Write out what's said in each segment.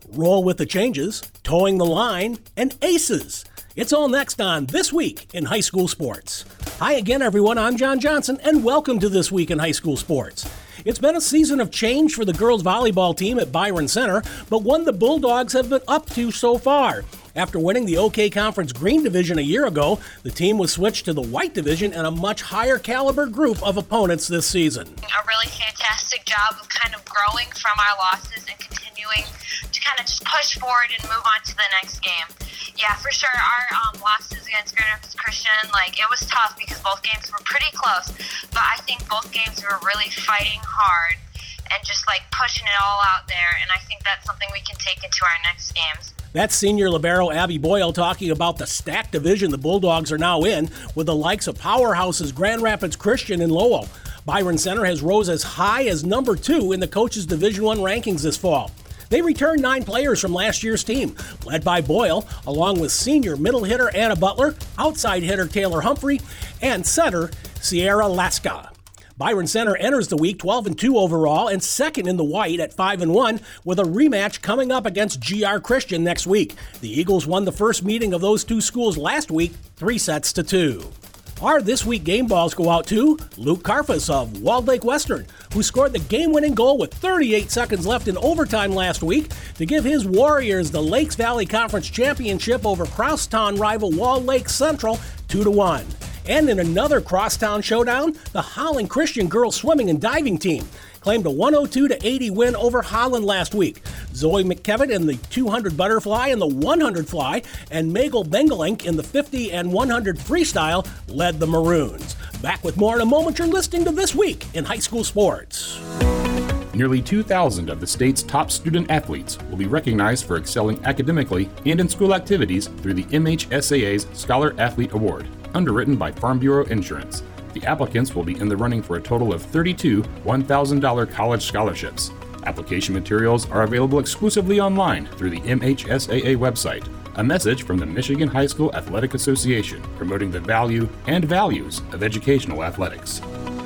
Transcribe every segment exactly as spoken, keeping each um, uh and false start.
Roll with the changes, towing the line, and aces. It's all next on This Week in High School Sports. Hi again, everyone. I'm John Johnson, and welcome to This Week in High School Sports. It's been a season of change for the girls volleyball team at Byron Center, but one the Bulldogs have been up to so far. After winning the OK Conference Green Division a year ago, the team was switched to the White Division and a much higher caliber group of opponents this season. A really fantastic job of kind of growing from our losses and continuing to kind of just push forward and move on to the next game. Yeah, for sure, our um, losses against Grand Rapids Christian, like, it was tough because both games were pretty close, but I think both games we were really fighting hard and just, like, pushing it all out there, and I think that's something we can take into our next games. That's senior libero Abby Boyle talking about the stacked division the Bulldogs are now in, with the likes of powerhouses Grand Rapids Christian and Lowell. Byron Center has rose as high as number two in the coaches' Division One rankings this fall. They returned nine players from last year's team, led by Boyle, along with senior middle hitter Anna Butler, outside hitter Taylor Humphrey, and center Sierra Laska. Byron Center enters the week twelve and two overall and second in the white at five and one, with a rematch coming up against G R Christian next week. The Eagles won the first meeting of those two schools last week, three sets to two. Our This Week game balls go out to Luke Karfus of Walled Lake Western, who scored the game-winning goal with thirty-eight seconds left in overtime last week to give his Warriors the Lakes Valley Conference Championship over crosstown rival Walled Lake Central two to one. And in another crosstown showdown, the Holland Christian girls swimming and diving team claimed a one oh two to eighty win over Holland last week. Zoe McKevitt in the two hundred butterfly and the one hundred fly, and Magel Bengelink in the fifty and one hundred freestyle led the Maroons. Back with more in a moment. You're listening to This Week in High School Sports. Nearly two thousand of the state's top student athletes will be recognized for excelling academically and in school activities through the M H S A A's Scholar Athlete Award, underwritten by Farm Bureau Insurance. The applicants will be in the running for a total of thirty-two one thousand dollars college scholarships. Application materials are available exclusively online through the M H S A A website. A message from the Michigan High School Athletic Association, promoting the value and values of educational athletics.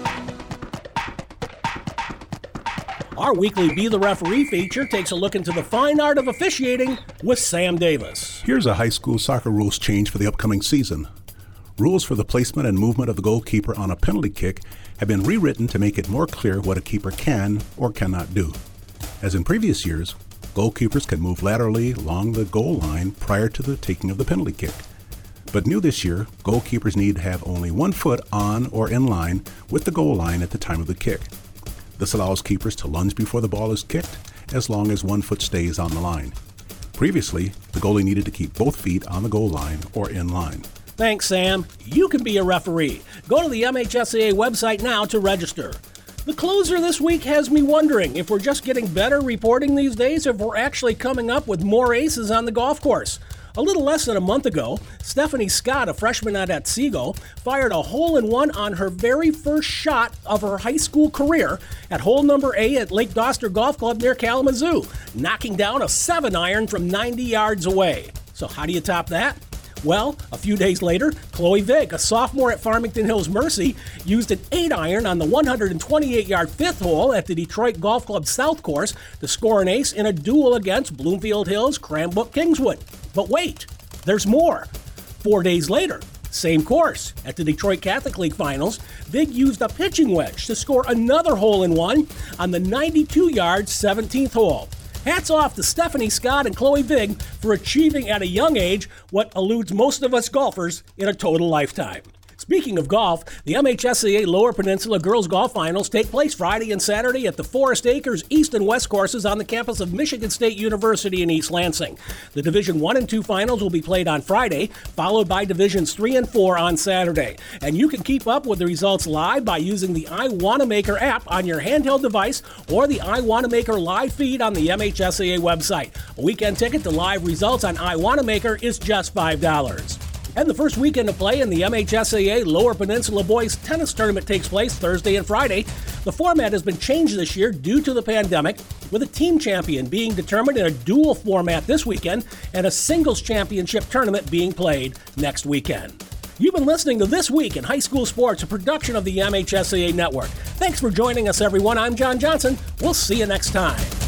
Our weekly Be the Referee feature takes a look into the fine art of officiating with Sam Davis. Here's a high school soccer rules change for the upcoming season. Rules for the placement and movement of the goalkeeper on a penalty kick have been rewritten to make it more clear what a keeper can or cannot do. As in previous years, goalkeepers can move laterally along the goal line prior to the taking of the penalty kick. But new this year, goalkeepers need to have only one foot on or in line with the goal line at the time of the kick. This allows keepers to lunge before the ball is kicked, as long as one foot stays on the line. Previously, the goalie needed to keep both feet on the goal line or in line. Thanks, Sam. You can be a referee. Go to the M H S A A website now to register. The closer this week has me wondering if we're just getting better reporting these days or if we're actually coming up with more aces on the golf course. A little less than a month ago, Stephanie Scott, a freshman at Otsego, fired a hole-in-one on her very first shot of her high school career at hole number eight at Lake Doster Golf Club near Kalamazoo, knocking down a seven iron from ninety yards away. So how do you top that? Well, a few days later, Chloe Vick, a sophomore at Farmington Hills Mercy, used an eight iron on the one hundred twenty-eight yard fifth hole at the Detroit Golf Club South Course to score an ace in a duel against Bloomfield Hills Cranbrook Kingswood. But wait, there's more. Four days later, same course, at the Detroit Catholic League Finals, Vick used a pitching wedge to score another hole-in-one on the ninety-two yard seventeenth hole. Hats off to Stephanie Scott and Chloe Vig for achieving at a young age what eludes most of us golfers in a total lifetime. Speaking of golf, the M H S A A Lower Peninsula Girls Golf Finals take place Friday and Saturday at the Forest Acres East and West courses on the campus of Michigan State University in East Lansing. The Division one and two finals will be played on Friday, followed by Divisions three and four on Saturday. And you can keep up with the results live by using the iWannamaker app on your handheld device or the iWannamaker live feed on the M H S A A website. A weekend ticket to live results on iWannamaker is just five dollars. And the first weekend of play in the M H S A A Lower Peninsula Boys Tennis Tournament takes place Thursday and Friday. The format has been changed this year due to the pandemic, with a team champion being determined in a dual format this weekend and a singles championship tournament being played next weekend. You've been listening to This Week in High School Sports, a production of the M H S A A Network. Thanks for joining us, everyone. I'm John Johnson. We'll see you next time.